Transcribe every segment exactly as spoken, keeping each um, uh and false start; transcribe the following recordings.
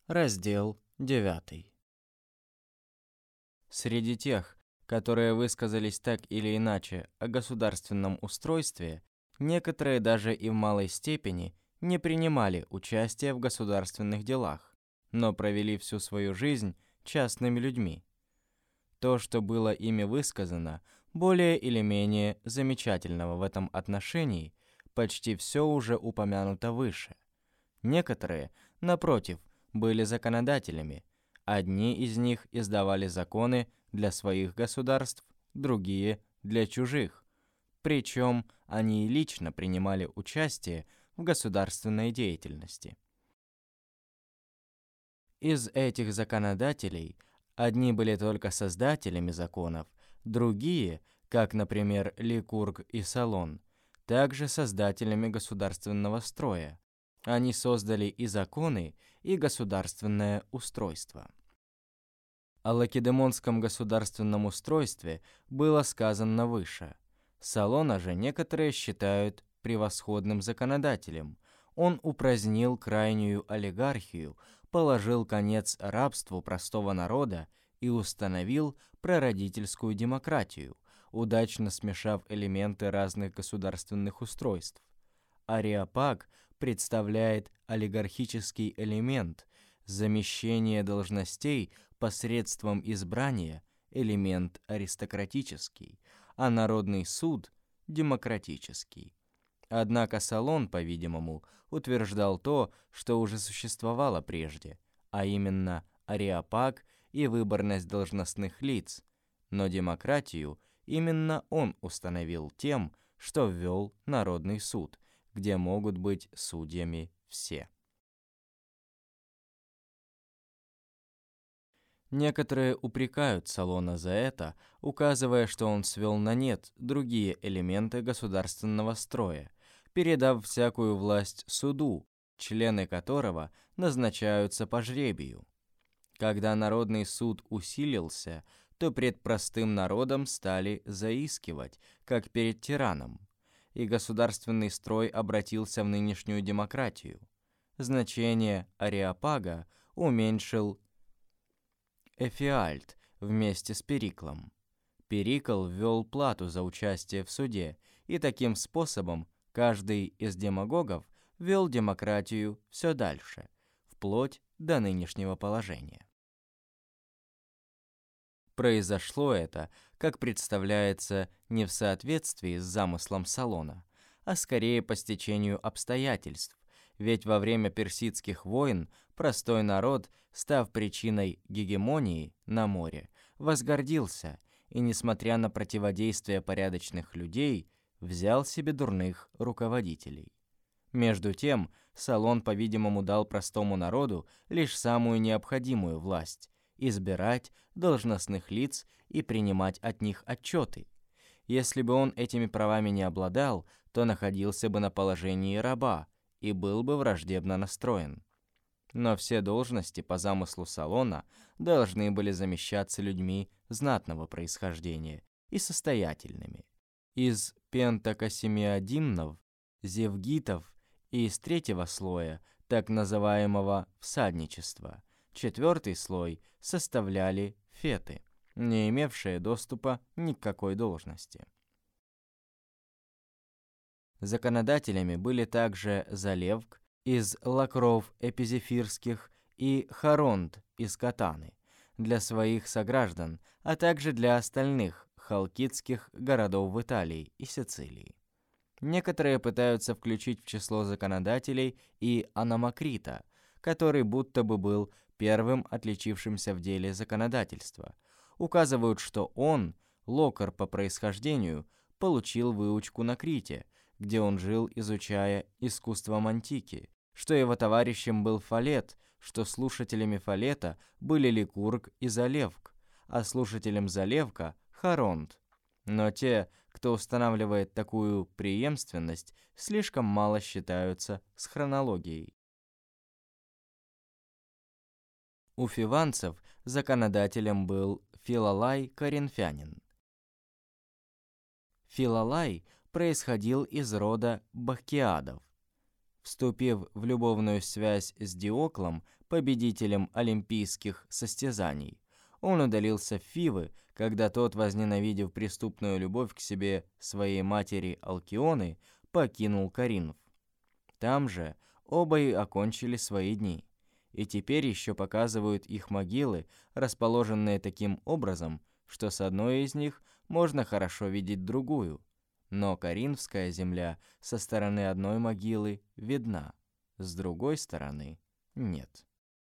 Раздел девятый. Среди тех, которые высказались так или иначе о государственном устройстве, некоторые даже и в малой степени не принимали участия в государственных делах, но провели всю свою жизнь частными людьми. То, что было ими высказано, более или менее замечательного в этом отношении, почти все уже упомянуто выше. Некоторые, напротив, были законодателями. Одни из них издавали законы для своих государств, другие – для чужих. Причем они и лично принимали участие в государственной деятельности. Из этих законодателей одни были только создателями законов, другие, как, например, Ликург и Солон, также создателями государственного строя. Они создали и законы, и государственное устройство. О лакедемонском государственном устройстве было сказано выше. Солона же некоторые считают превосходным законодателем. Он упразднил крайнюю олигархию, положил конец рабству простого народа и установил прародительскую демократию, удачно смешав элементы разных государственных устройств. Ареопаг представляет олигархический элемент, замещение должностей посредством избрания – элемент аристократический, а народный суд – демократический. Однако Солон, по-видимому, утверждал то, что уже существовало прежде, а именно ареопаг и выборность должностных лиц, но демократию именно он установил тем, что ввел народный суд, где могут быть судьями все. Некоторые упрекают Солона за это, указывая, что он свел на нет другие элементы государственного строя, передав всякую власть суду, члены которого назначаются по жребию. Когда народный суд усилился, то пред простым народом стали заискивать, как перед тираном, и государственный строй обратился в нынешнюю демократию. Значение ареопага уменьшил Эфиальт вместе с Периклом. Перикл ввел плату за участие в суде, и таким способом каждый из демагогов вел демократию все дальше, вплоть до нынешнего положения. Произошло это, как представляется, не в соответствии с замыслом Солона, а скорее по стечению обстоятельств, ведь во время персидских войн простой народ, став причиной гегемонии на море, возгордился и, несмотря на противодействие порядочных людей, взял себе дурных руководителей. Между тем, Солон, по-видимому, дал простому народу лишь самую необходимую власть – избирать должностных лиц и принимать от них отчеты. Если бы он этими правами не обладал, то находился бы на положении раба и был бы враждебно настроен. Но все должности по замыслу Солона должны были замещаться людьми знатного происхождения и состоятельными. Из пентакосемиодимнов, зевгитов и из третьего слоя, так называемого всадничества, четвертый слой составляли феты, не имевшие доступа ни к какой должности. Законодателями были также Залевк из лакров эпизефирских и Харонт из Катаны для своих сограждан, а также для остальных халкидских городов в Италии и Сицилии. Некоторые пытаются включить в число законодателей и Анамакрита, который будто бы был первым отличившимся в деле законодательства. Указывают, что он, локар по происхождению, получил выучку на Крите, где он жил, изучая искусство антики, что его товарищем был Фалет, что слушателями Фалета были Ликург и Залевк, а слушателем Залевка – Харонт. Но те, кто устанавливает такую преемственность, слишком мало считаются с хронологией. У фиванцев законодателем был Филолай Коринфянин. Филолай происходил из рода бахкиадов. В Вступив в любовную связь с Диоклом, победителем олимпийских состязаний, он удалился в Фивы, когда тот, возненавидев преступную любовь к себе своей матери Алкионы, покинул Коринф. Там же оба и окончили свои дни, и теперь еще показывают их могилы, расположенные таким образом, что с одной из них можно хорошо видеть другую, но Коринфская земля со стороны одной могилы видна, с другой стороны нет.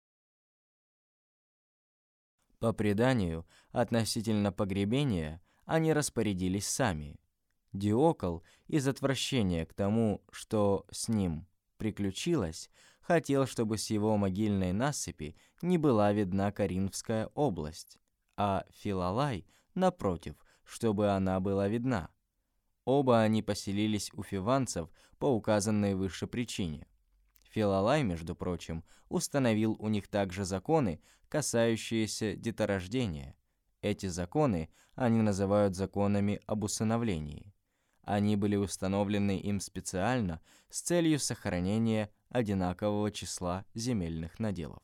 По преданию, относительно погребения они распорядились сами. Диокл, из отвращения к тому, что с ним приключилось, хотел, чтобы с его могильной насыпи не была видна Коринфская область, а Филалай, напротив, чтобы она была видна. Оба они поселились у фиванцев по указанной выше причине. Филалай, между прочим, установил у них также законы, касающиеся деторождения. Эти законы они называют законами об усыновлении. Они были установлены им специально с целью сохранения одинакового числа земельных наделов.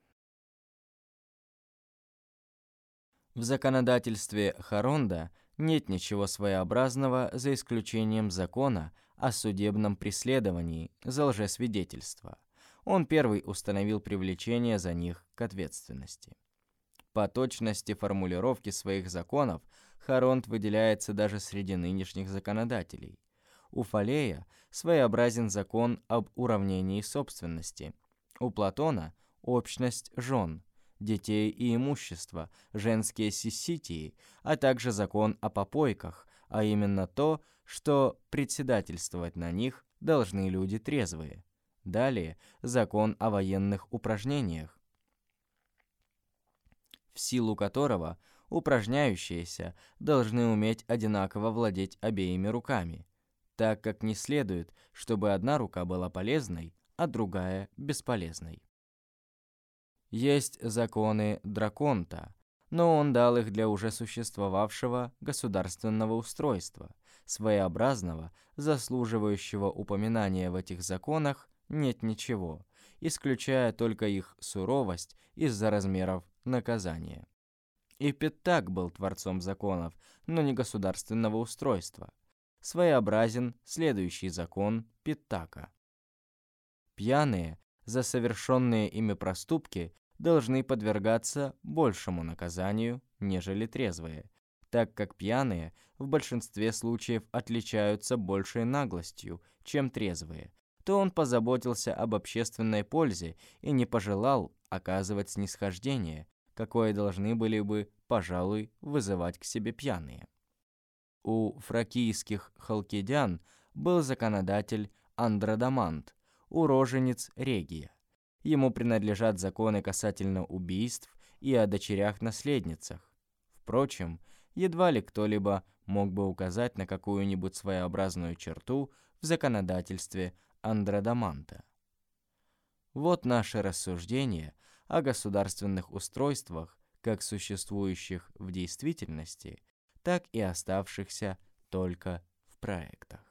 В законодательстве Харонда нет ничего своеобразного, за исключением закона о судебном преследовании за лжесвидетельство. Он первый установил привлечение за них к ответственности. По точности формулировки своих законов Харонд выделяется даже среди нынешних законодателей. У Фалея своеобразен закон об уравнении собственности. У Платона – общность жен, детей и имущества, женские сисситии, а также закон о попойках, а именно то, что председательствовать на них должны люди трезвые. Далее закон о военных упражнениях, в силу которого упражняющиеся должны уметь одинаково владеть обеими руками, так как не следует, чтобы одна рука была полезной, а другая бесполезной. Есть законы Драконта, но он дал их для уже существовавшего государственного устройства. Своеобразного, заслуживающего упоминания в этих законах, нет ничего, исключая только их суровость из-за размеров наказания. И Питтак был творцом законов, но не государственного устройства. Своеобразен следующий закон Питтака. Пьяные за совершенные ими проступки должны подвергаться большему наказанию, нежели трезвые, так как пьяные в большинстве случаев отличаются большей наглостью, чем трезвые, то он позаботился об общественной пользе и не пожелал оказывать снисхождение, какое должны были бы, пожалуй, вызывать к себе пьяные. У фракийских халкидян был законодатель Андрадамант, уроженец Регия. Ему принадлежат законы касательно убийств и о дочерях-наследницах. Впрочем, едва ли кто-либо мог бы указать на какую-нибудь своеобразную черту в законодательстве Андрадаманта. Вот наше рассуждение о государственных устройствах, как существующих в действительности, так и оставшихся только в проектах.